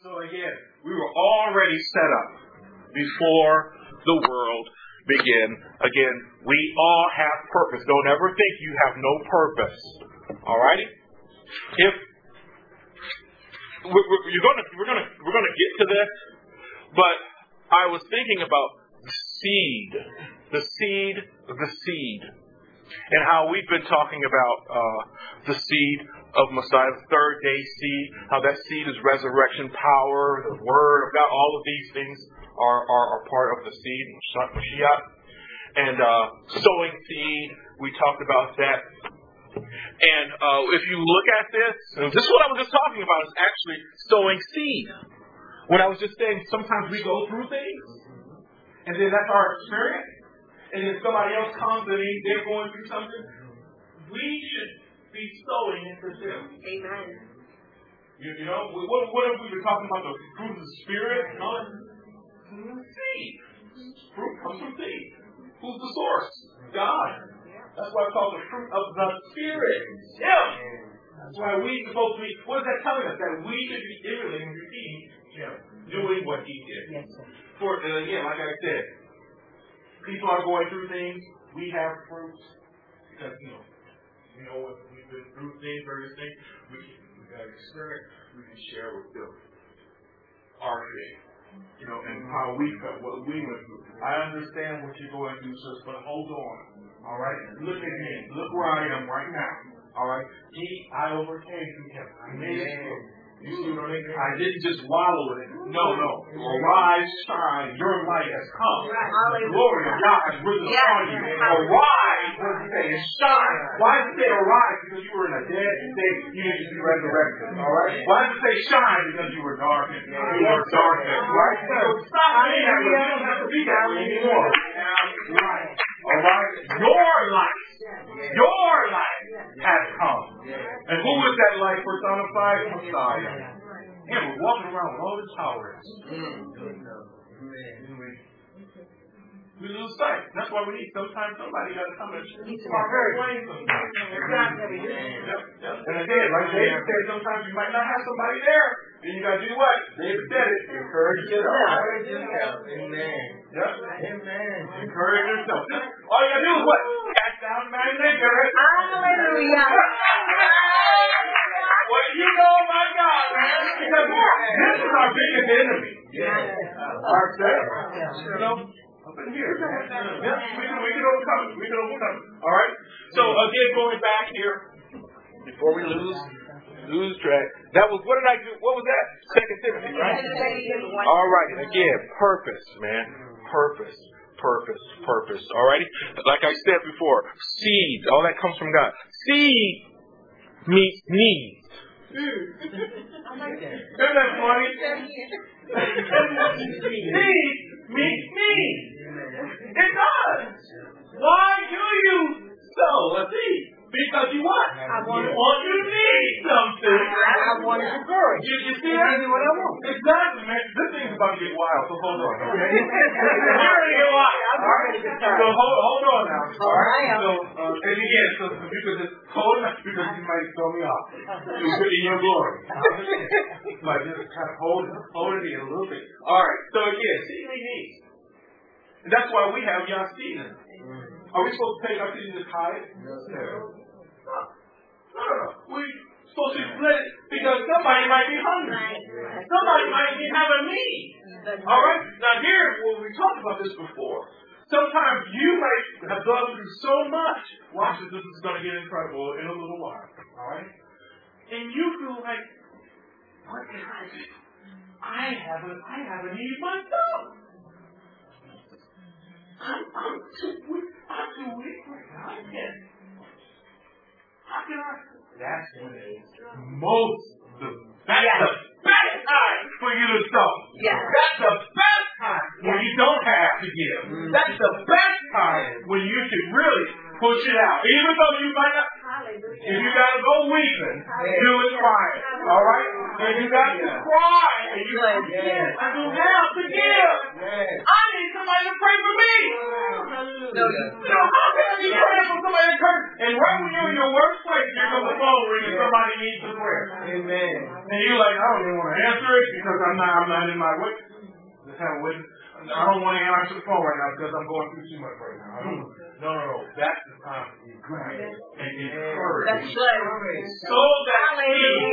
So again, we were already set up before the world began. Again, we all have purpose. Don't ever think you have no purpose. Alrighty? If we're gonna get to this, but I was thinking about the seed, and how we've been talking about the seed of Messiah, the third day seed, how that seed is resurrection power, the word of God. All of these things are part of the seed, Mashiach. And sowing seed, we talked about that. And if you look at this is what I was just talking about, is actually sowing seed. When I was just saying, sometimes we go through things, and then that's our experience. And then somebody else comes and they're going through something. We should be sowing into them. Amen. You know, what have we been talking about? The fruit of the Spirit? Seed. Fruit comes from seed. Who's the source? God. That's why it's called the fruit of the Spirit. Him. That's why we're supposed to be. What is that telling us? That we should be emulating and repeating Him, doing what He did. Yes, sir. For again, like I said, people are going through things. We have fruits because we know what we've been through, things, various things. We got experience. We can share with them our thing. And how we felt, what we went through. I understand what you're going through, sis, but hold on. All right? Look at me. Look where I am right now. All right? I overcame through Him. I made it through. You see what I mean? I didn't just wallow in it. No. Arise, shine. Your light has come. The glory of God has risen upon you. Arise, what does it say? And shine. Why does it say arise? Because you were in a dead state. You need to be resurrected. All right? Why does it say shine? Because you were darkened. You were darkened. Right? So stop saying that. You don't have to be that way anymore. Right. All right? Your light has come. And who is that light personified? Messiah. Yeah, we're walking around with all this power. We lose sight. That's why we need sometimes somebody got to come and explain sometimes. Exactly. Yep. And again, like David said, sometimes you might not have somebody there. Then you got to do what? David said it. Encourage yourself. Amen. Yep. Amen. Encourage yourself. All you got to do is what? Cast down imagination. Hallelujah. Well, my God, man. Because this is our biggest enemy. Ourselves. Up in here. Yeah, we can overcome it. We can overcome it. All right? So, again, going back here, before we lose track, that was, what did I do? What was that? 2 Timothy, right? All right. Again, purpose, man. Purpose. All righty? Like I said before, seed. All that comes from God. Seed meets need. I like that. Isn't that funny? Seed meets need. It does. Why do you sow a seed? Because you what? You need something. I want to encourage. You see that? What I want. Exactly, man. This thing's about to get wild, so hold on, okay? You're ready to get wild. All right? So hold on now. All right? So, and again, so you could just hold it because you might throw me off. In your glory. But just kind of hold it in a little bit. All right. So again, seed we need. And that's why we have Yasin. Are we supposed to take our seed and just hide it? No. We're supposed to split it because somebody might be hungry. Somebody might be having need. All right? Now here, we talked about this before. Sometimes you might have gone through so much. Watch this is going to get incredible in a little while. All right? And you feel like, what can I do? I have a need myself. I'm too weak. How can I? That's when that's the best time for you to sow. Yeah. That's the best time when you don't have to give. That's the best time when you should really push it out. Even though you might not. If you got to go weeping, do it crying. All right? If you got to cry and you say, I don't have to give. I need somebody to pray for me. How can I be praying for somebody to hurt? And right when you're in your worst place, you're going to phone ring and somebody needs some prayer. Amen. And you're like, I don't even want to answer it because I'm not in my witness. Just have a witness. I don't want to answer the phone right now because I'm going through too much right now. No. That's the time to be glad and encourage. That's right. Sow that seed.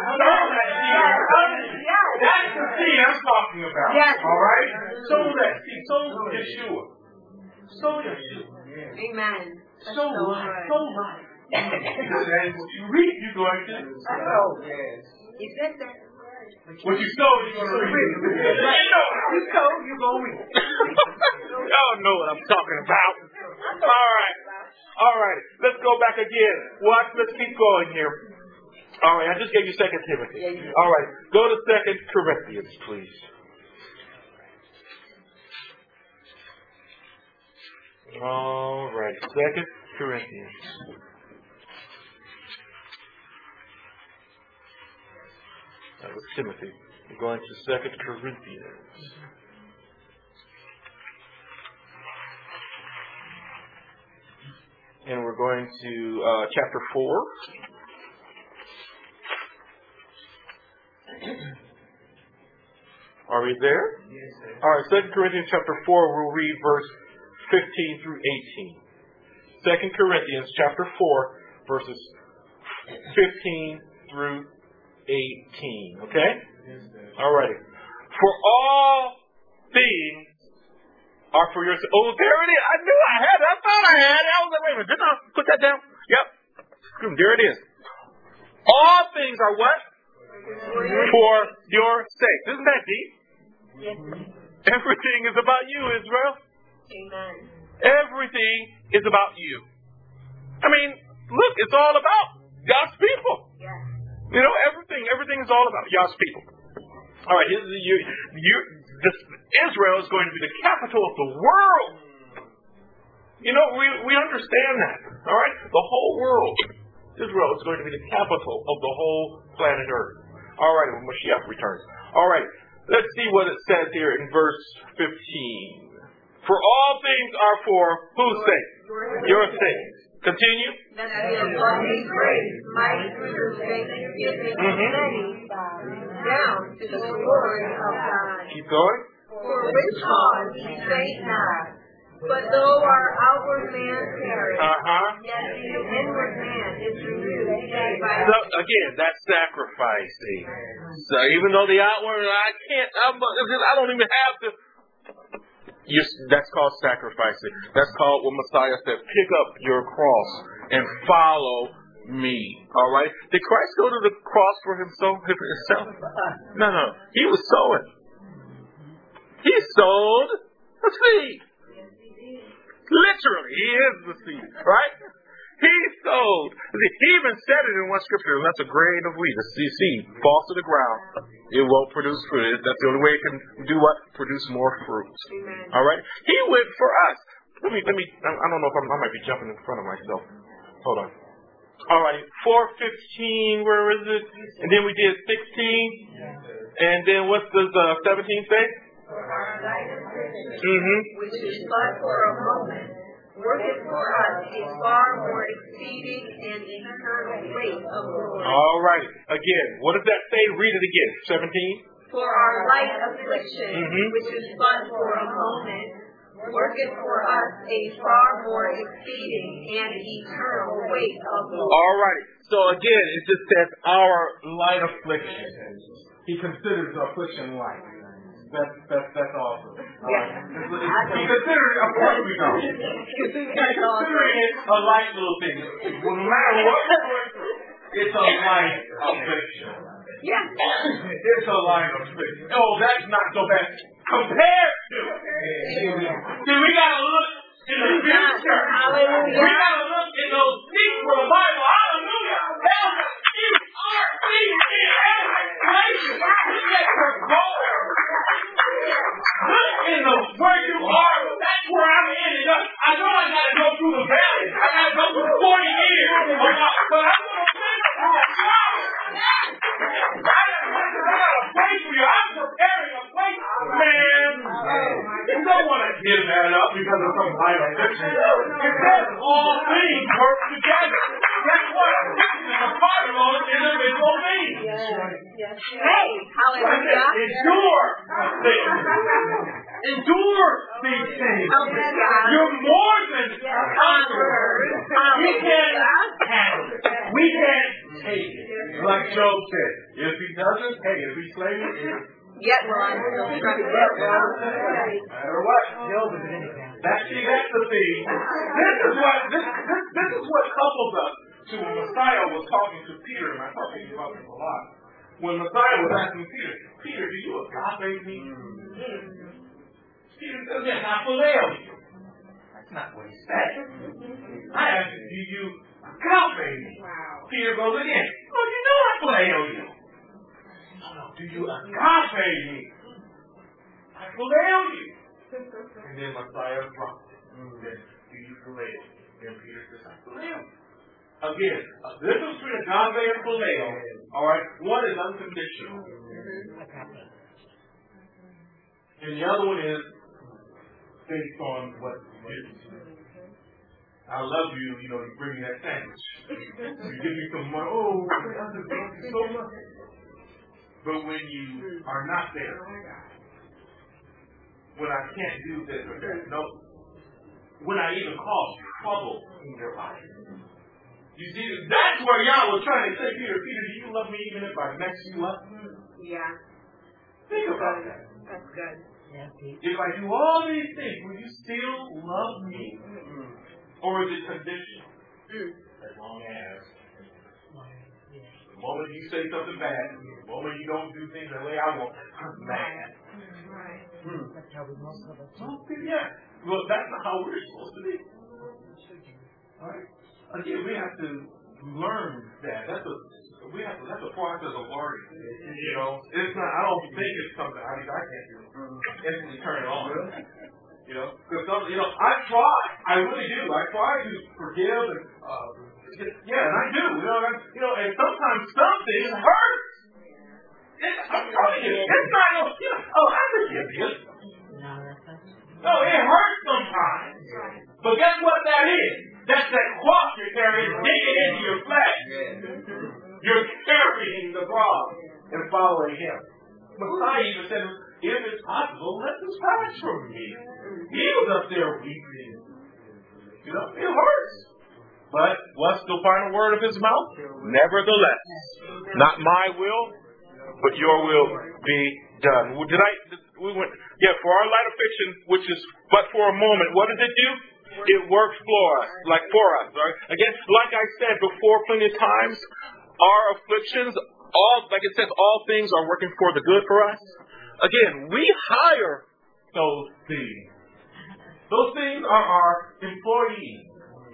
That's the seed I'm talking about. Yes. All right? Sow that seed. Sow Yeshua. Sow Yeshua. Amen. Sow life. Sow life. And what you reap, you're going to. Oh, yes. He said that. What you sow, you're going to reap. You sow, you're going to reap. Y'all know what I'm talking about. All right. Let's go back again. Watch. Let's keep going here. All right. I just gave you 2 Timothy. All right. Go to 2 Corinthians, please. All right. 2 Corinthians. That was Timothy. We're going to 2 Corinthians. And we're going to chapter 4. Are we there? Yes, sir. All right, 2 Corinthians chapter 4, we'll read verse 15 through 18. 2 Corinthians chapter 4, verses 15 through 18. Okay? Yes, sir. All righty. For all things are for your... Oh, there it is. I knew I had it. I thought I had it. I was like, wait a minute. Didn't I put that down? Yep. There it is. All things are what? For your sake. Isn't that deep? Yes. Everything is about you, Israel. Amen. Everything is about you. I mean, look, it's all about God's people. Yes. You know, everything is all about God's people. All right, Israel is going to be the capital of the world. You know, we understand that. All right, the whole world. Israel is going to be the capital of the whole planet Earth. All right, when Mashiach returns. All right, let's see what it says here in verse 15. For all things are for whose sake? Your sake. Continue. That the abundant grace might through thanksgiving down to the glory of God. Keep going. For which cause we faint not, but though our outward man perish, yet the inward man is renewed day by day. So, again, that's sacrificing. So even though the outward, I don't even have to. That's called sacrificing. That's called what Messiah said, pick up your cross and follow me. All right? Did Christ go to the cross for himself? No. He was sowing. He sowed a seed. Literally, he is the seed, right? He sowed. He even said it in one scripture, unless a grain of wheat, a seed, falls to the ground, it won't produce fruit. That's the only way it can do what? Produce more fruit. All right? He went for us. Let me. I don't know if I might be jumping in front of myself. Hold on. All right. 4:15. Where is it? And then we did 16. And then what does 17 say? Which is but for a moment, worketh for us a far more exceeding and eternal weight of glory. All right. Again, what does that say? Read it again. 17. For our light affliction, which is but for a moment, worketh for us a far more exceeding and eternal weight of glory. All right. So again, it just says our light affliction. He considers the affliction light. That's awesome. He considers it, of course we know. He's considering it a light little thing. No matter what you're going through, it's a light affliction. Yeah. It's a light affliction. Oh, that's not so bad. Compared to. See, we got to look in the future. Hallelujah. We got to look in those things for the Bible. Hallelujah. Tell us, you are seeing in every place that you're going. Look in where you are. That's where I'm in. I know I got to go through the valley. I got to go through 40 years. But I'm going to finish through a trial. I got a place for you. I'm preparing a place. Man, you don't want to give that up because of some light affliction. It says all things work together. Guess what? In the your own individual things. Yes. Hey, hallelujah. Endure things. Endure these things. You're more than conquerors. We can't handle it. We can't take it. Like Job said, if he doesn't take it, if he slays it, yet will I still trust him. no matter what. That's the thing. This is what couples us to when Messiah was talking to Peter, and I talk to you about this a lot. When Messiah was asking Peter, do you agape me? Peter says, yes, I phileo you. That's not what he said. I asked him, do you agape me? Peter goes again, well, you know I phileo you. No, do you agape me? I phileo you. And then Messiah dropped it. Then, do you phileo? Then Peter says, I phileo. Again, the difference between agape and phileo, all right, one is unconditional. And the other one is based on what you do. I love you, you bring me that sandwich. You give me some money, I love you so much. But when you are not there, when I can't do this or that, no, when I even cause trouble in your life. You see, that's where Yahweh was trying to say, Peter, do you love me even if I mess you up? Yeah. Think about that. That's good. If I do all these things, will you still love me? Or is it conditional? As long as the moment you say something bad, the moment you don't do things the way I want, I'm mad. Right. That's how we most of us do. Yeah. Well, that's not how we're supposed to be. All right? Again, we have to learn that. That's a process of learning. It's not. I don't think it's something I can't do. Instantly turn it on. Because I try. I really do. I try to forgive and and I do. And sometimes something hurts. I'm telling you, it's not. I forgive you. No, it hurts sometimes. But guess what that is? That's that cross you're carrying, digging into your flesh. You're carrying the cross and following Him. Messiah even said, if it's possible, let this pass from me. He was up there weeping. It hurts. But what's the final word of His mouth? Nevertheless, not my will, but your will be done. For our light affliction, which is but for a moment, what does it do? It works for us, right? Again, like I said before plenty of times, our afflictions, all things are working for the good for us. Again, we hire those things. Those things are our employees.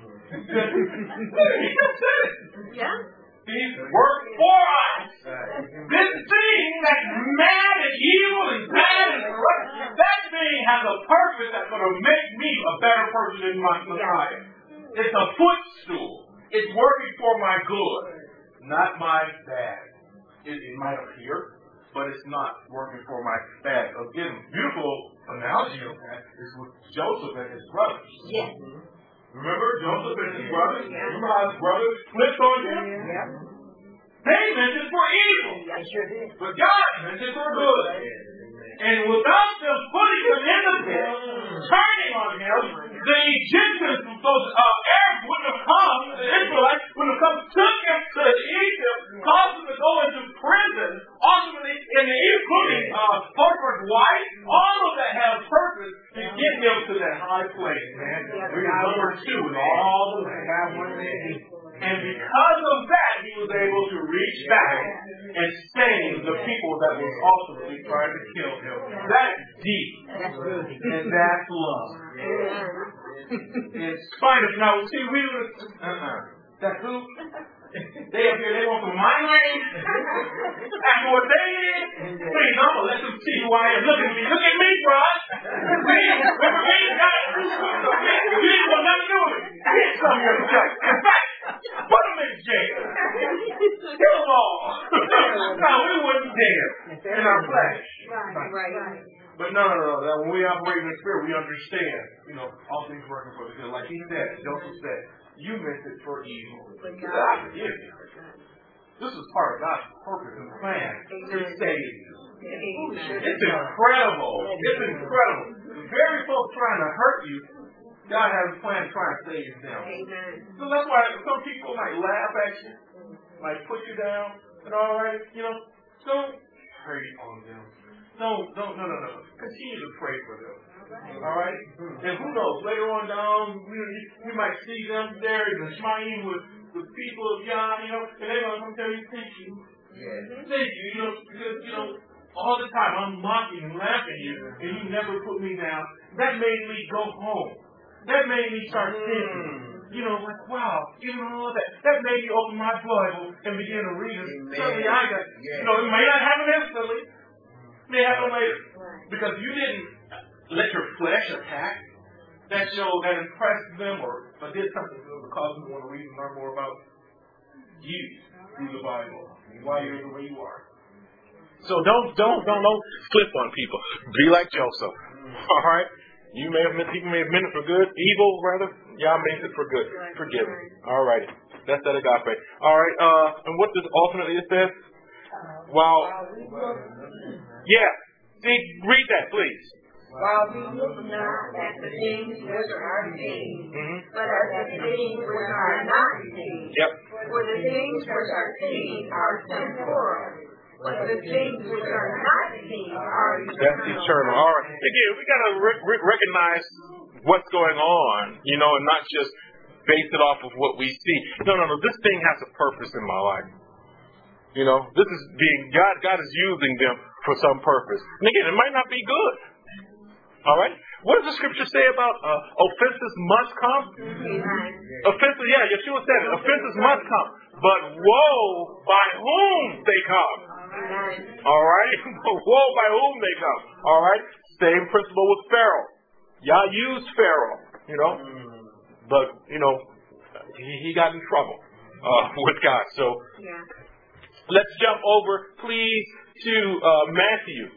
Yeah. These work for us. This thing that's mad and evil and bad and corrupt, that thing has a purpose that's going to make me a better person in my Messiah. It's a footstool. It's working for my good, not my bad. It might appear, but it's not working for my bad. Again, beautiful analogy of that is with Joseph and his brothers. Yes. Remember Joseph and his brothers? Remember how his brothers flipped on him? Yeah. They meant it for evil. I sure did. But God meant it for good. And without them putting him in the pit, turning on him, the Egyptians, those Arabs wouldn't have come, the Israelites wouldn't have come, took him to Egypt, caused him to go into prison, ultimately, including Potiphar's wife. All of that had a purpose to get him to that high place, man. We were number 2 in all the land. And because of that, he was able to reach back and save the people that was ultimately trying to kill him. That's deep. And that's love. In spite of, now, see, we were, that's who? They up here, they want some my name. After what they did, please, I'm going to let them see who I am. Look at me, bro. Remember me? You didn't want nothing to do with me. I didn't come here to judge. In fact, put them in jail. Kill them all. No, we wouldn't dare in our flesh. Right. But no. When we operate in the Spirit, we understand, all things working for the good. Like he said, Joseph said, you meant it for evil. But God forgive you. This is part of God's purpose and plan to save you. Amen. It's incredible. It's incredible. The very folks trying to hurt you, God has a plan to try and save them. Amen. So that's why some people might laugh at you, might put you down, and all right, don't pray on them. No. Continue to pray for them. All right? And who knows, later on down, you might see them there in the shrine with people of Yah, and they're going to come tell you, thank you. Thank you, because, all the time I'm mocking and laughing at you, and you never put me down. That made me go home. That made me start thinking. Like, wow, all that. That made me open my Bible and begin to read it. Suddenly I got, it may not happen instantly. It may happen later. Because you didn't let your flesh attack. That impressed them or did something to cause them to want to read and learn more about you through the Bible and why you're the way you are. So don't flip on people. Be like Joseph. All right? People may have meant it for good, evil rather. Y'all meant it for good. Forgive them. All right. That's that agape. All right. And what does ultimately it says? Yeah. See, read that, please. While we look not at the things which are seen, but at the things which are not seen. Yep. For the things which are seen are temporal, but the things which are not seen are eternal. That's eternal. All right. Again, we got to recognize what's going on, and not just base it off of what we see. No. This thing has a purpose in my life. This is being God is using them for some purpose. And again, it might not be good. All right? What does the scripture say about offenses must come? Offenses, Yeshua said it. Offenses must come. But woe by whom they come. All right? Woe by whom they come. All right? Same principle with Pharaoh. Yah used Pharaoh, but, he got in trouble with God. So let's jump over, please, to Matthew.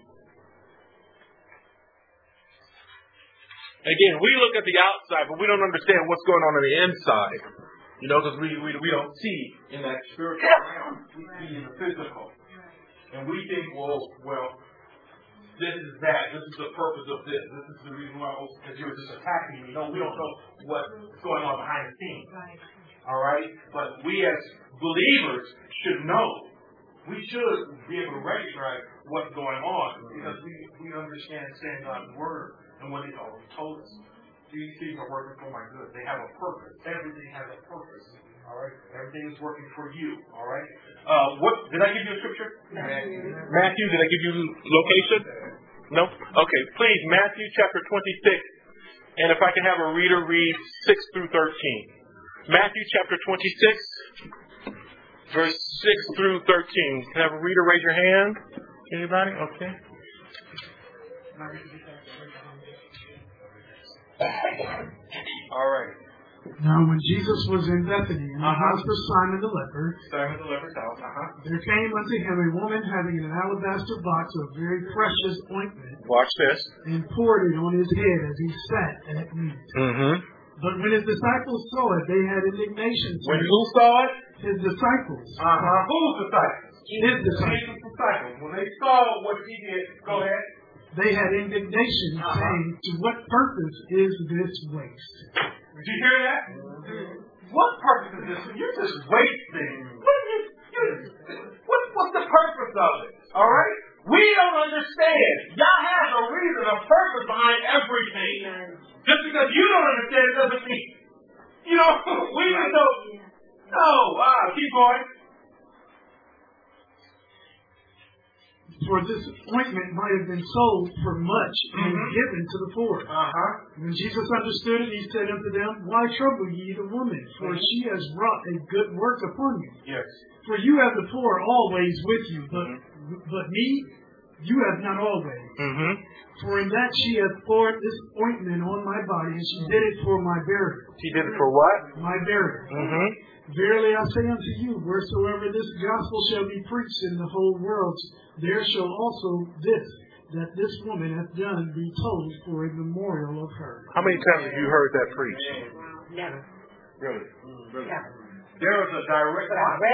Again, we look at the outside, but we don't understand what's going on the inside. Because we don't see in that spiritual realm. We see in the physical. And we think, well, this is that. This is the purpose of this. This is the reason why you're just attacking me. No, we don't know what's going on behind the scenes. All right? But we as believers should know. We should be able to recognize what's going on because we understand God's word and what He already told us. These things are working for my good. They have a purpose. Everything has a purpose. All right? Everything is working for you. All right? Did I give you a scripture? Matthew, did I give you location? No? Okay, please, Matthew chapter 26. And if I can have a reader read 6 through 13. Matthew chapter 26, verse 6 through 13. Can I have a reader raise your hand? Anybody? Okay. All right. Now, when Jesus was in Bethany, in the house of Simon the leper, there came unto him a woman having an alabaster box of very precious ointment. Watch this. And poured it on his head as he sat at meat. But when his disciples saw it, they had indignation. When who saw it? His disciples. Whose disciples? His disciples. Jesus' disciples. When they saw what he did, go ahead. They had indignation, saying, to what purpose is this waste? Did you hear that? What purpose is this? You're just wasting. What's the purpose of it? All right? We don't understand. Yah has a reason, a purpose behind everything. Just because you don't understand it doesn't mean, we just don't. No, keep going. For this ointment might have been sold for much and given to the poor. When Jesus understood it, he said unto them, why trouble ye the woman? For she has wrought a good work upon you. Yes. For you have the poor always with you, but me you have not always. For in that she hath poured this ointment on my body, and she did it for my burial. She did it for what? My burial. Verily I say unto you, wheresoever this gospel shall be preached in the whole world, there shall also that this woman hath done be told for a memorial of her. How many times have you heard that preached? Never. Really? Never. There is a direct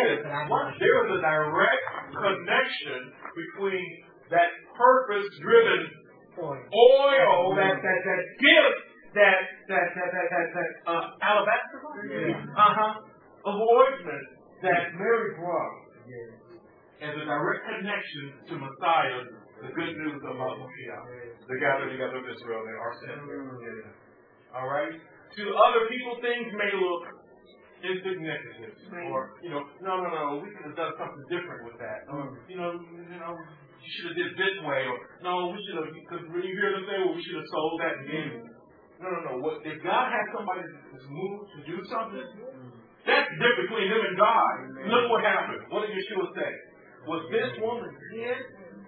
connection between that purpose-driven oil, that gift, that alabaster of ointment that Mary brought, as a direct connection to Messiah, the good news about Messiah, the gathering together of Israel, they are sent. All right. To other people, things may look insignificant, or no, we could have done something different with that. You should have did this way, or no, we should have. Because when you hear them say, well, we should have sold that and gave it. No. What if God has somebody that's moved to do something? That's the difference between him and God. Look what happened. What did Yeshua say? Was this woman dead?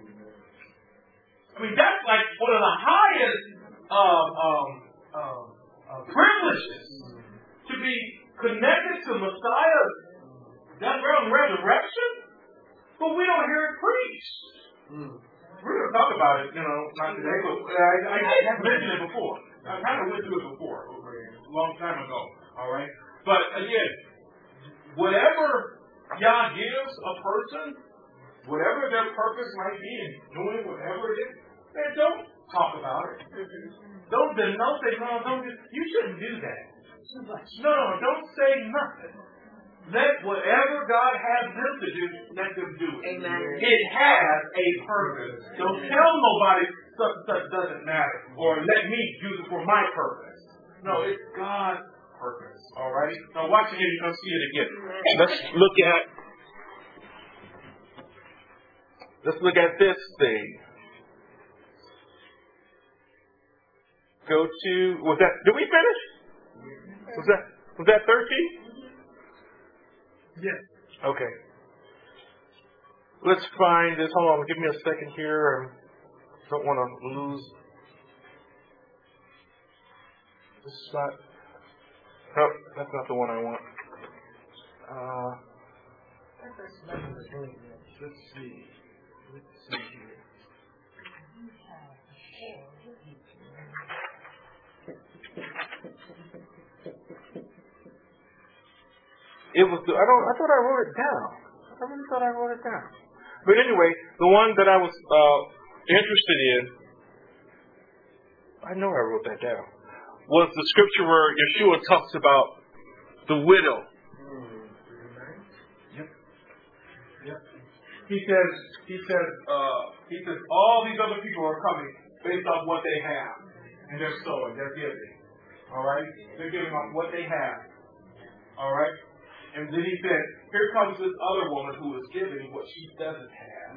I mean, that's like one of the highest privileges to be connected to Messiah's death, burial, and resurrection. But we don't hear it preached. We're going to talk about it, not today, but I mentioned it before. I kind of went through it before, a long time ago. All right? But again, whatever Yah gives a person, whatever their purpose might be in doing whatever it is, man, don't talk about it. Don't say, no, you shouldn't do that. No, don't say nothing. Let whatever God has them to do, let them do it. Amen. It has a purpose. Don't tell nobody such and such doesn't matter, or let me use it for my purpose. No, it's God's purpose. All right? Now watch it here, you're going to see it again. Let's look at this thing. Go to, did we finish? Was that 13? Yes. Okay. Let's find this. Hold on, give me a second here. I don't want to lose. This is not. Oh, that's not the one I want. Let's see. Here. It was. I thought I wrote it down. I really thought I wrote it down. But anyway, the one that I was interested in, I know I wrote that down, was the scripture where Yeshua talks about the widow. Yep. He says all these other people are coming based on what they have, and they're sowing, they're giving. All right, they're giving off what they have. All right. And then he said, here comes this other woman who is giving what she doesn't have.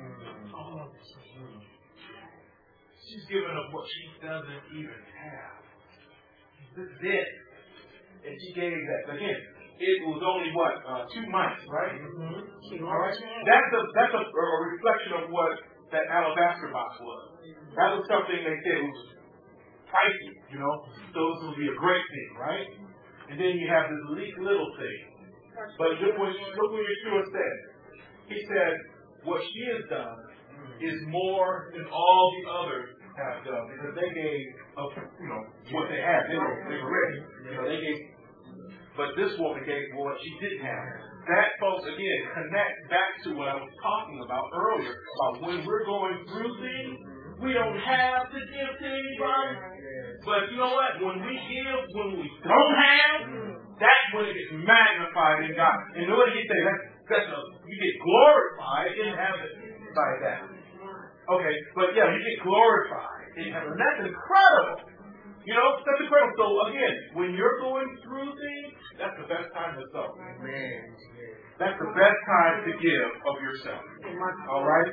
She's giving up what she doesn't even have. This is it. And she gave that. Again, it was only 2 months, right? All right. That's a reflection of what that alabaster box was. That was something they said was pricey, So this would be a great thing, right? And then you have this little thing. But look what Yeshua said. He said, what she has done is more than all the others have done. Because they gave what they had. They were ready. They gave. But this woman gave what she didn't have. That, folks, again, connects back to what I was talking about earlier. About when we're going through things, we don't have to give to anybody. But you know what? When we give, when we don't have, that's when it gets magnified in God. And what did he say? You get glorified in heaven by that. Okay, but you get glorified in heaven. That's incredible. That's incredible. So again, when you're going through things, that's the best time to sow. That's the best time to give of yourself. All right?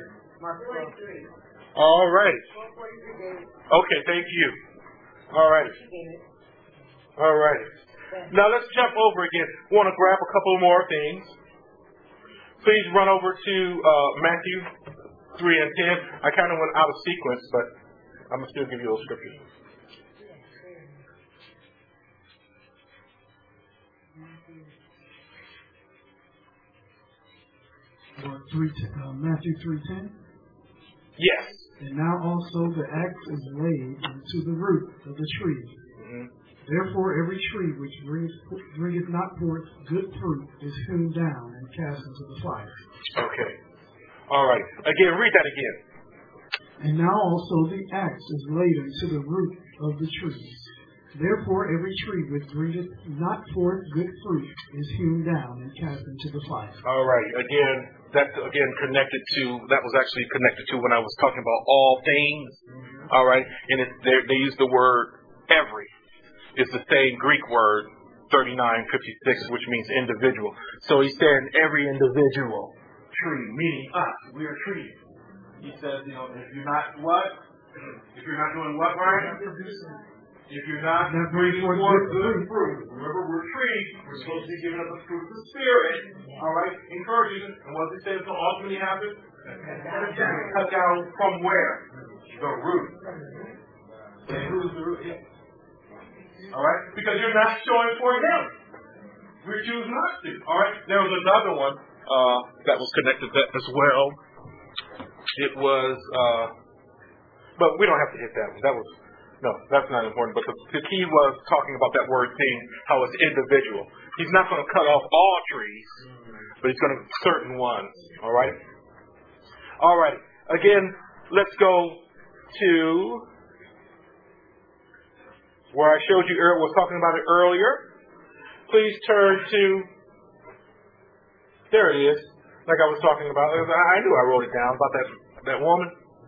All right. Okay, thank you. All right. All right. Now let's jump over again. I want to grab a couple more things. Please run over to Matthew 3 and 10. I kind of went out of sequence, but I'm going to still give you those scriptures. Matthew 3:10. Yes. And now also the axe is laid into the root of the tree. Therefore every tree which bringeth not forth good fruit is hewn down and cast into the fire. Okay. All right. Again, read that again. And now also the axe is laid unto the root of the trees. Therefore every tree which bringeth not forth good fruit is hewn down and cast into the fire. All right. Again, that's that was actually connected to when I was talking about all things. All right. And they use the word every. It's the same Greek word, 3956, which means individual. So he's saying every individual tree, meaning us. We are trees. He says, if you're not what? If you're not doing what, Brian? If you're not bringing forth good fruit. Remember, we're trees. We're supposed to be giving up the fruit of the Spirit. All right? Encouraging. And what does he say is going to ultimately happen? Cut down from where? The root. And who's the root? Yeah. All right? Because you're not showing for him. We choose not to. All right? There was another one that was connected to that as well. It was, but we don't have to hit that one. That's not important. But the key was talking about that word thing, how it's individual. He's not going to cut off all trees, but he's going to certain ones. All right? All right. Again, let's go to where I showed you, was talking about it earlier. Please turn to, there it is, like I was talking about. I knew I wrote it down about that woman.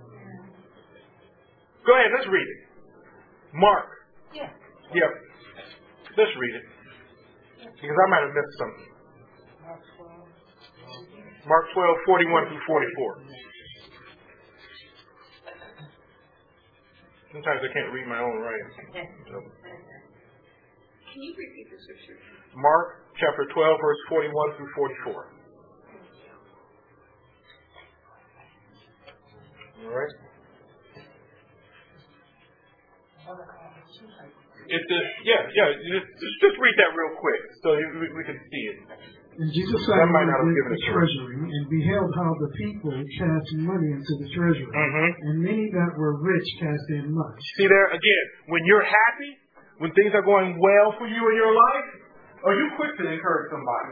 Go ahead, let's read it. Mark. Yeah. Yep. Let's read it. Because I might have missed something. Mark 12, 41 through 44. Sometimes I can't read my own writing. Can you repeat the scripture? Mark chapter 12, verse 41 through 44. All right. It's just read that real quick so we can see it. And Jesus sat in the treasury and beheld how the people cast money into the treasury. And many that were rich cast in much. See there again, when you're happy, when things are going well for you in your life, are you quick to encourage somebody?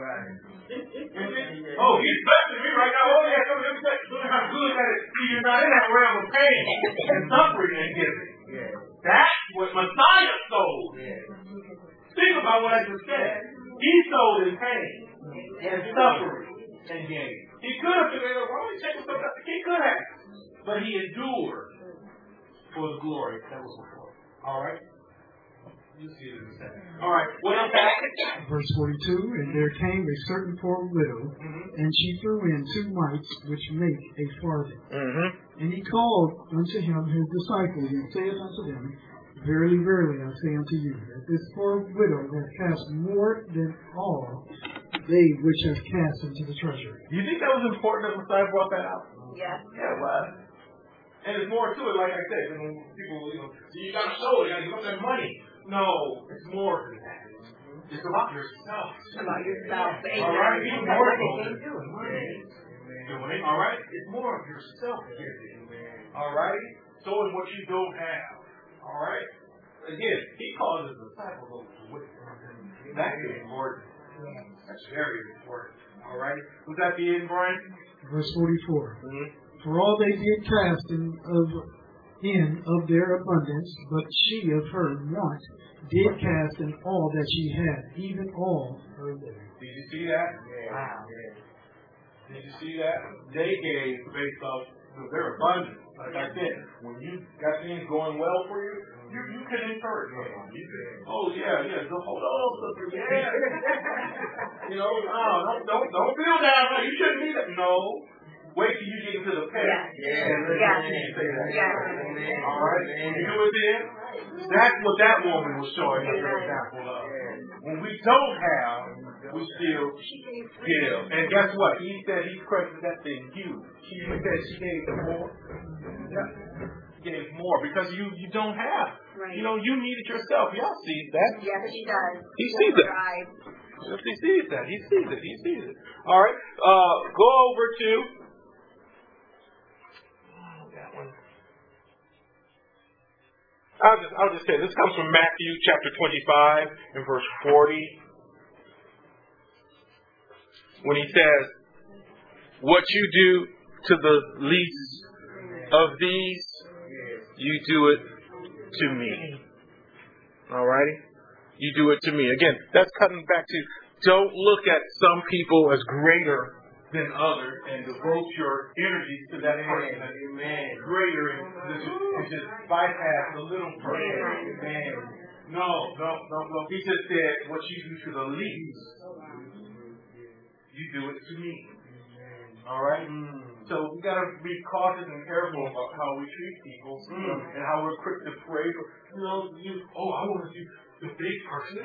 Oh, he's blessing me right now. Oh, yeah, look how good that is. See, you're not in that realm of pain and suffering and giving. That's what Messiah sold. Think about what I just said. He sold in pain and suffering and gain. He could have been able to take something else. He could have. But he endured for the glory that was before. All right? You see it in a second. All right. What else? Verse 42, and there came a certain poor widow, and she threw in 2 mites, which make a farthing. And he called unto him his disciples, and saith unto them, Verily, verily, I say unto you, that this poor widow hath cast more than all they which have cast into the treasury. Do you think that was important that Messiah brought that out? Yes. Yeah, it was. And there's more to it, like I said. When people, you got to show it, you got to give up that money. No, it's more than that. It's about yourself. It's about yourself. All right? It's more than money. All right? It's more of yourself giving. All right? Showing what you don't have. All right? Again, he calls his disciples over to witness. That is important. That's very important. All right? Was that the end, Brian? Verse 44. For all they did cast in of their abundance, but she of her want did cast in all that she had, even all her living. Did you see that? Wow. Did you see that? They gave based off their abundance. Like I said, when you got things going well for you, you can encourage them. Oh yeah, so hold on, sister. Yeah. Don't feel down. You shouldn't be that. No. Wait till you get into the past. All right? And you know what it is? That's what that woman was showing us an example of. When we don't have, we still give. And guess what? He said he credited that thing huge. She said she gave more. She gave more because you don't have. Right. You need it yourself. Y'all see that? Yes, he does. He sees it. Yes, he sees that. He sees it. All right. Go over to I'll just say this comes from Matthew chapter 25 and verse 40. When he says, what you do to the least of these, you do it to me. Alrighty? You do it to me. Again, that's cutting back to, don't look at some people as greater than others and devote your energies to that person that's greater and just bypass the little person. Amen. No. He just said, what you do to the least, you do it to me. All right? So we got to be cautious and careful about how we treat people and how we're quick to pray for, I want to do the big person.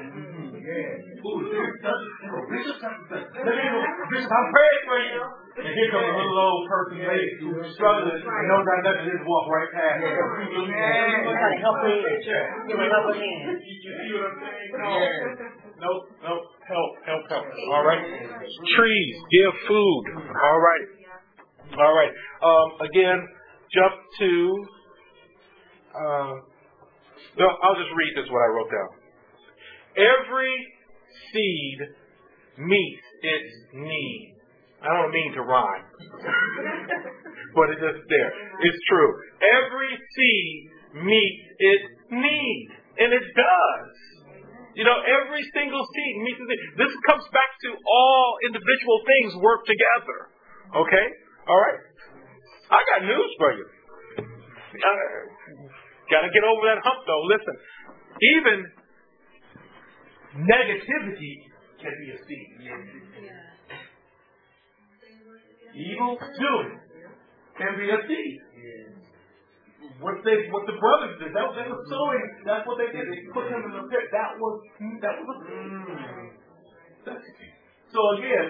Bishop, I'm praying for you. And here comes a little old person lady who's struggling and knows that nothing, just walk right past. Help me. Give me a helping hand. You see what I'm saying? No. Help. All right. Trees, give food. All right. Again, jump to. I'll just read this what I wrote down. Every seed meets its need. I don't mean to rhyme, but it's just there. It's true. Every seed meets its need, and it does. Every single seed meets its need. This comes back to all individual things work together. Okay? All right? I got news for you. Got to get over that hump, though. Listen, even negativity can be a seed. Evil doing can be a seed. What the brothers did, they were sowing. That's what they did. They put him in the pit. That was a seed. So again,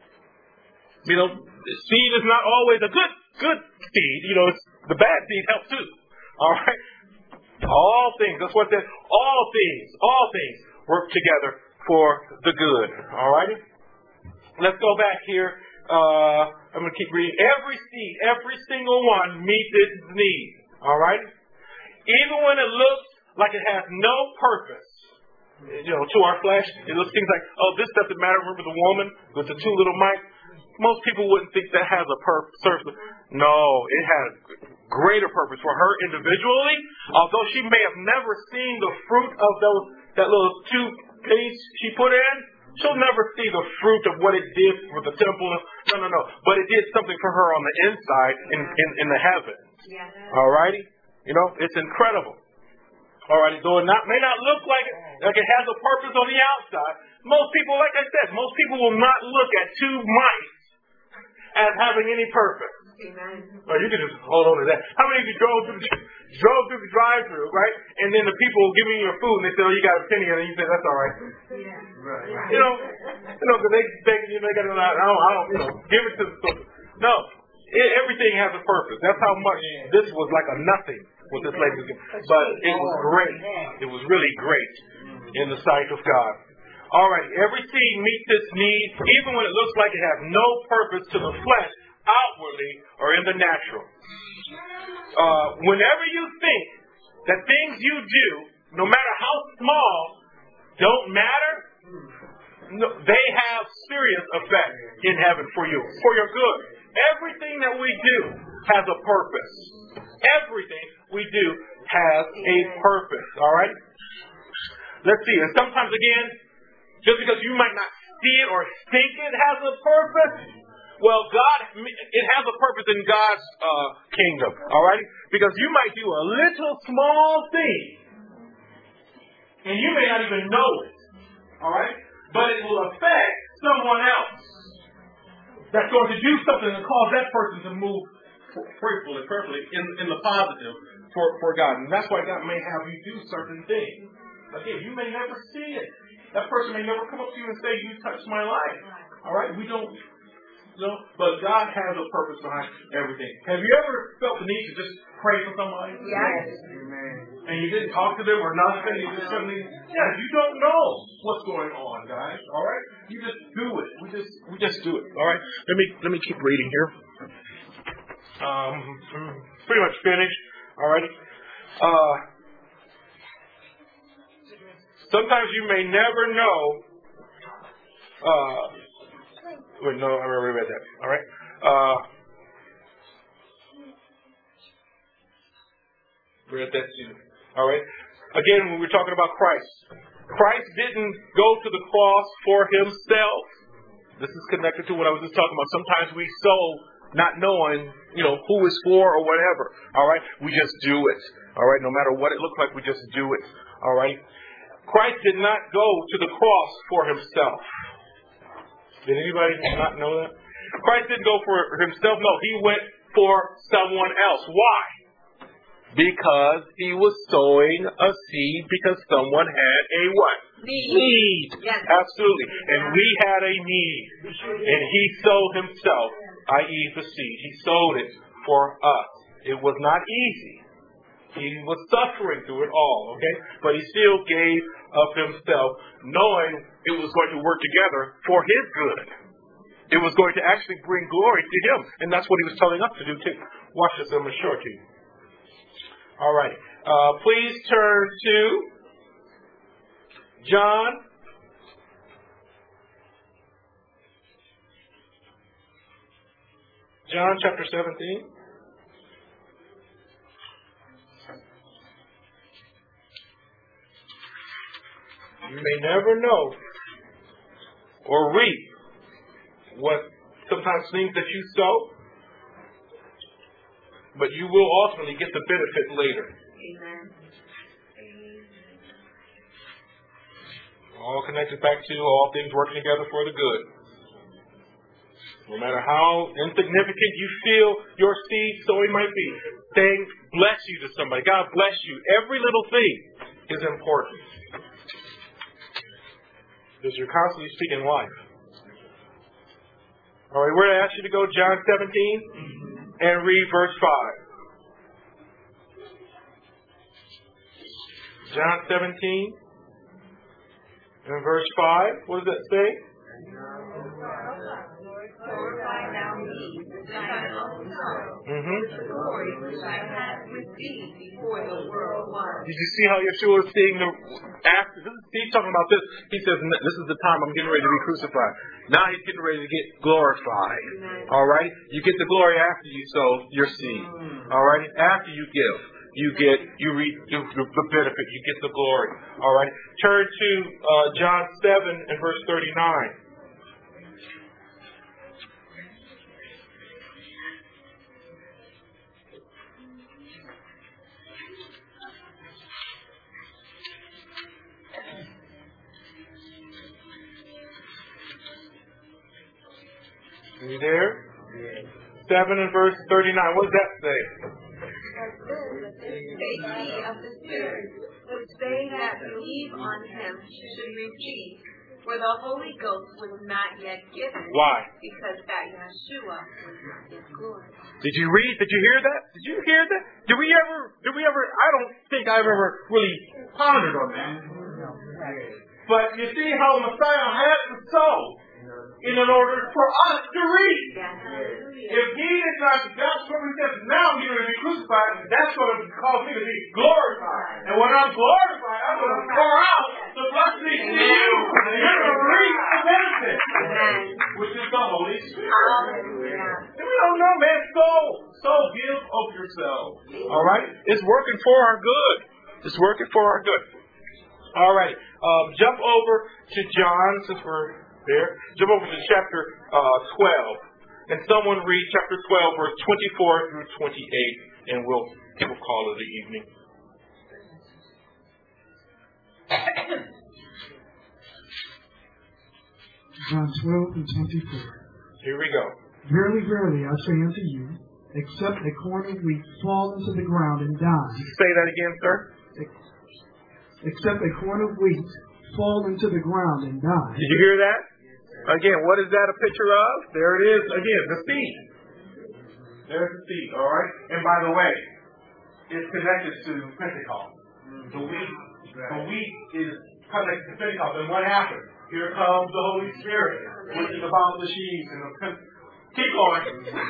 seed is not always a good seed. The bad seed helps too. All right. All things. That's what that. All things work together for the good. All righty. Let's go back here. I'm going to keep reading. Every seed, every single one meets its need. All right? Even when it looks like it has no purpose, to our flesh, it looks things like, this doesn't matter. Remember the woman with the two little mites? Most people wouldn't think that has a purpose. No, it has greater purpose for her individually. Although she may have never seen the fruit of that little 2 pennies she put in, she'll never see the fruit of what it did for the temple. No. But it did something for her on the inside in the heavens. All righty? It's incredible. All righty? Though it may not look like it has a purpose on the outside, most people, like I said, will not look at 2 mice as having any purpose. Well, you can just hold on to that. How many of you drove through the drive-thru, right? And then the people giving you your food and they say, you got a penny, and you say, that's all right. Because they begging you, they got to give it to the store. No. Everything has a purpose. That's how much this was like a nothing what this lady was doing. But it was great. It was really great in the sight of God. All right. Every seed meets its need, even when it looks like it has no purpose to the flesh, outwardly or in the natural. Whenever you think that things you do, no matter how small, don't matter, they have serious effect in heaven for you, for your good. Everything that we do has a purpose. Everything we do has a purpose. All right? Let's see. And sometimes, again, just because you might not see it or think it has a purpose, well, it has a purpose in God's kingdom. All right? Because you might do a little small thing, and you may not even know it. All right? But it will affect someone else. That's going to do something and cause that person to move prayerfully in the positive for God. And that's why God may have you do certain things. Again, you may never see it. That person may never come up to you and say, you touched my life. All right? We don't. But God has a purpose behind everything. Have you ever felt the need to just pray for somebody? Yes. And you didn't talk to them or nothing? You just suddenly, you don't know what's going on, guys. All right? You just do it. We just do it. All right? Let me keep reading here. Pretty much finished. All right? Sometimes you may never know. Wait, no, I already read that. All right. Read that too. All right. Again, when we're talking about Christ, Christ didn't go to the cross for himself. This is connected to what I was just talking about. Sometimes we sow not knowing, who is for or whatever. All right. We just do it. All right. No matter what it looks like, we just do it. All right. Christ did not go to the cross for himself. Did anybody not know that? Christ didn't go for himself. No, he went for someone else. Why? Because he was sowing a seed because someone had a what? Need. Yes. Absolutely. And we had a need. And he sowed himself, i.e. the seed. He sowed it for us. It was not easy. He was suffering through it all, okay? But he still gave of himself, knowing it was going to work together for his good. It was going to actually bring glory to him. And that's what he was telling us to do too. Watch this, I'm going to show it to you. All right. Please turn to John. John chapter 17. You may never know or reap what sometimes things that you sow, but you will ultimately get the benefit later. Amen. All connected back to all things working together for the good. No matter how insignificant you feel your seed sowing might be, saying bless you to somebody. God bless you. Every little thing is important. Because you're constantly speaking life. All right, where did I ask you to go? John 17? And read verse 5. John 17 and verse 5. What does that say? Glorify thou me with thine own Son, with the glory which I had with thee before the world was. Did you see how Yeshua is seeing he's talking about this. He says, this is the time I'm getting ready to be crucified. Now he's getting ready to get glorified. Amen. All right? You get the glory after you sow your seed. All right? After you give. You reap the benefit. You get the glory. All right? Turn to John 7 and verse 39. Are you there? 7 and verse 39. What does that say? Spake he of the Spirit, which they that believe on him should receive. For the Holy Ghost was not yet given. Why? Because that Yeshua was not yet glorified. Did you read? Did you hear that? Did you hear that? Did we ever, I don't think I've ever really pondered on that. But you see how Messiah had to sow in order for us to read. If he did not, that's what he says, now I'm going to be crucified, and that's going to cause me to be glorified. And when I'm glorified, I'm going to pour out the blessing to you. And you're going to reap the benefit, which is the Holy Spirit. And we don't know, man. So give of yourself. All right? It's working for our good. It's working for our good. All right. Jump over to John, since we're there. Jump over to chapter 12. And someone read chapter 12, verse 24 through 28, and we'll call it the evening. John 12 and 24. Here we go. Verily, verily, I say unto you, except a corn of wheat fall into the ground and die. Say that again, sir. Except a corn of wheat fall into the ground and die. Did you hear that? Again, what is that a picture of? There it is. Again, the seed. There's the seed, all right? And by the way, it's connected to Pentecost. The wheat is connected to Pentecost. And what happened? Here comes the Holy Spirit, which is about the sheaves and Keep going.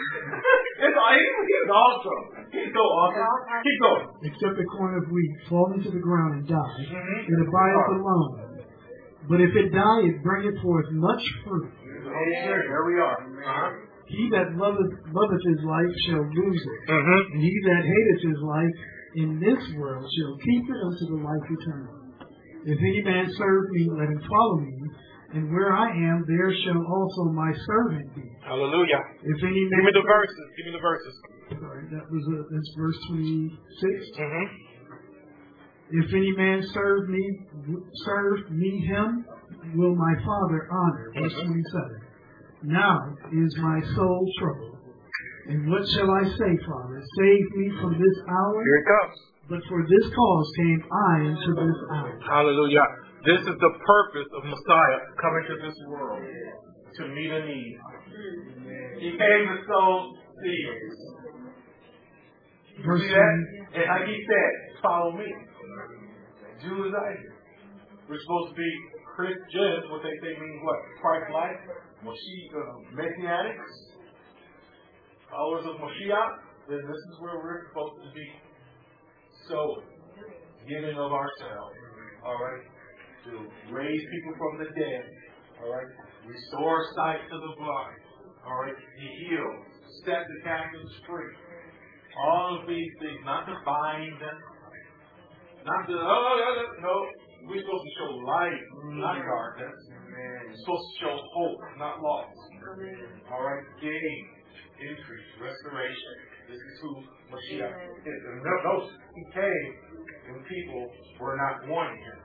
He's awesome. He's so awesome. Keep going. Except the corn of wheat fall into the ground and die. It abideth alone. But if it die, it bringeth forth much fruit. Here we are. He that loveth his life shall lose it. And he that hateth his life in this world shall keep it unto the life eternal. If any man serve me, let him follow me. And where I am, there shall also my servant be. Hallelujah. If any man Give me the verses. Give me the verses. Sorry, that's verse 26. If any man serve me him, will my Father honor. Verse 27. Now is my soul troubled. And what shall I say, Father? Save me from this hour? Here it comes. But for this cause came I into this hour. Hallelujah. This is the purpose of Messiah coming to this world, to meet a need. He came to sow seeds. You see that? And like he said, follow me. Do as I do. We're supposed to be Christians, what they say means what? Christ-like, Messianics, followers of Moshiach. Then this is where we're supposed to be. So, giving of ourselves. All right? To raise people from the dead. All right? Restore sight to the blind. All right? To heal. Set the captives free. All of these things, not to bind them. Not to, no. We're supposed to show light, not darkness. We're supposed to show hope, not loss. All right? Gain, increase, restoration. This is who Mashiach is. And notice, he came when people were not wanting him.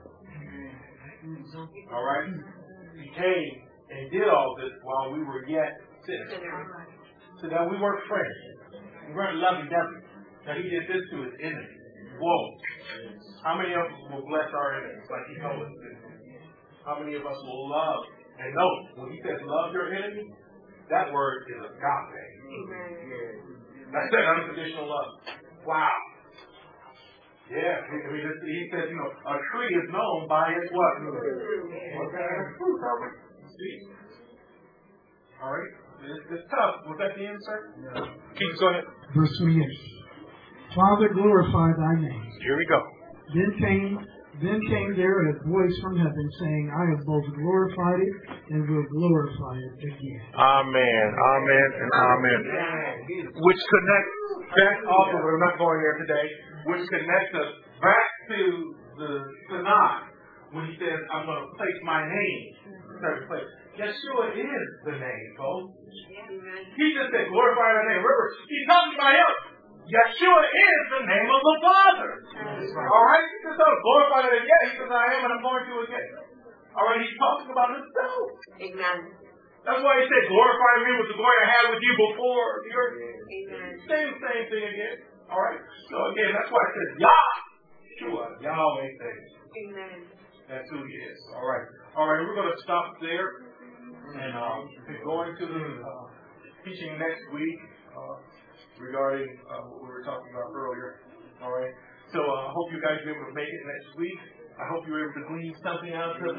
All right? He came and did all this while we were yet sinners. So that we weren't friends. We weren't lovey-dovey. Now he did this to his enemies. Whoa. How many of us will bless our enemies like he told us to? How many of us will love? And note, when he says love your enemy, that word is agape. That's that unconditional love. Wow. Yeah. I mean, he says, a tree is known by its what? What kind of fruit are we? See? All right. It's tough. Was that the insert? Yeah. Keep going. Verse 28. Father, glorify thy name. Here we go. Then came there a voice from heaven saying, I have both glorified it and will glorify it again. Amen. Amen and amen. Which connects back off of it. I'm not going there today. Which connects us back to the Tanakh when he says, I'm going to place my name in a certain place. Yeshua is the name, folks. He just said, glorify thy name. Remember, he's talking about him. Yeshua is the name of the Father. All right? He says, glorify thy name. Yeah, he says, I am, and I'm going to again. All right? He's talking about himself. Amen. That's why he said, glorify me with the glory I had with you before the earth. Amen. Same thing again. All right? So again, that's why it says, Yeshua, Yahweh says. Amen. That's who he is. All right. All right, we're going to stop there. And go into the teaching next week regarding what we were talking about earlier. All right. So I hope you guys are able to make it next week. I hope you were able to glean something out of it.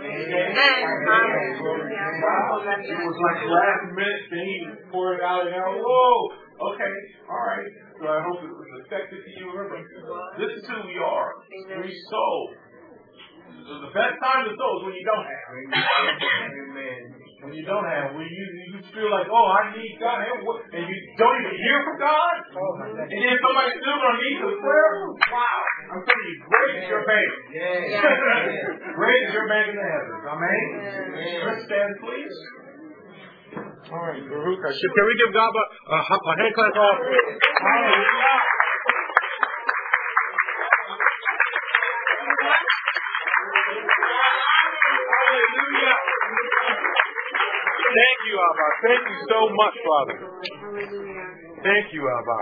Wow. It was like last minute thing, pour it out and out. Whoa. Okay. All right. So I hope it was effective to you. Remember, this is who we are. We sow. So the best time to sow is when you don't have. Amen. When you don't have, when you feel like, oh, I need God, and you don't even hear from God, and then somebody's still going to need the prayer. Wow. I'm telling you, great is your bank. Great is your bank in the heavens. Amen. Let's stand, please. All right. Can we give God a hand clap offering? Hallelujah. Hallelujah. Thank you, Abba. Thank you so much, Father. Thank you, Abba.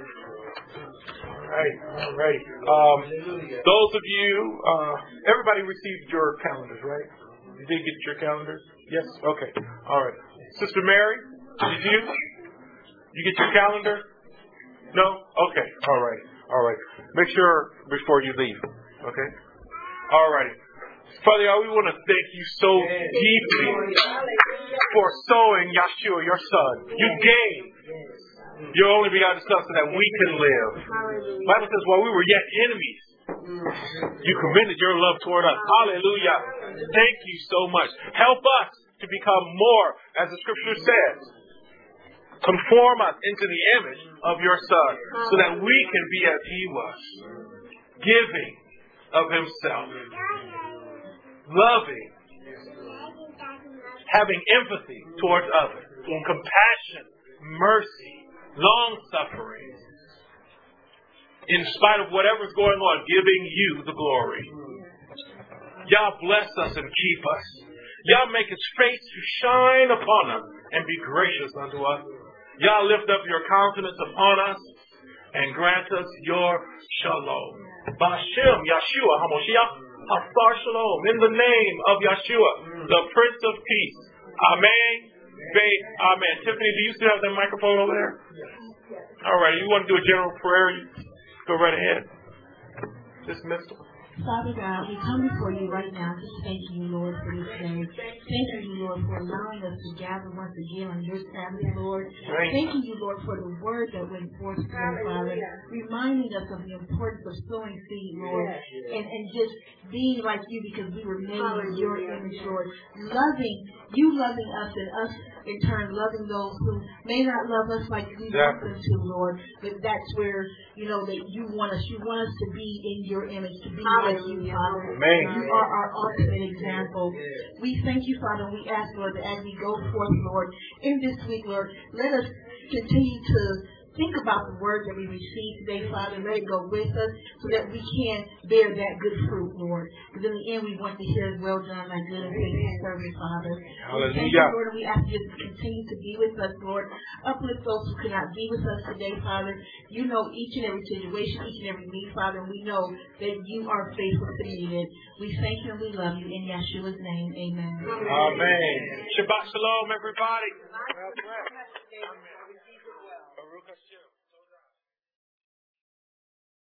All right. Those of you, everybody received your calendars, right? You did get your calendars? Yes? Okay. All right. Sister Mary, did you? You get your calendar? No? Okay. All right. Make sure before you leave. Okay? All right. Father, we want to thank you so deeply for sowing Yeshua, your Son. You gave your only begotten Son so that we can live. The Bible says, while we were yet enemies, you commended your love toward us. Hallelujah. Thank you so much. Help us to become more, as the Scripture says. Conform us into the image of your Son so that we can be as He was. Giving of Himself. Loving. Having empathy towards others. Compassion. Mercy. Long-suffering. In spite of whatever's going on, giving you the glory. Y'all bless us and keep us. Y'all make His face to shine upon us and be gracious unto us. Y'all lift up your countenance upon us and grant us your shalom. B'Hashem Yeshua HaMoshiach Hasar Shalom. In the name of Yeshua, the Prince of Peace. Amen. Amen. Tiffany, do you still have that microphone over there? All right. You want to do a general prayer? Go right ahead. Dismissal. Father God, we come before you right now just thanking you, Lord, for this day. Thanking you, Lord, for allowing us to gather once again on your Sabbath, Lord. Thanking you, Lord, for the word that went forth today, Father, reminding us of the importance of sowing seed, Lord, and just being like you because we were made in your image, Lord. You loving us and us in turn loving those who may not love us like we want them to, Lord. But that's where, that you want us. You want us to be in your image, to be like you, Father. Amen. You are our ultimate example. We thank you, Father, and we ask, Lord, that as we go forth, Lord, in this week, Lord, let us continue to think about the word that we received today, Father. Let it go with us so that we can bear that good fruit, Lord. Because in the end, we want to hear, well done, my good and faithful servant, Father. Hallelujah. Thank you, Lord, and we ask you to continue to be with us, Lord. Uplift those who cannot be with us today, Father. You know each and every situation, each and every need, Father, and we know that you are faithful to meet it. We thank you and we love you. In Yeshua's name, amen. Amen. Shabbat shalom, everybody. God bless. Amen.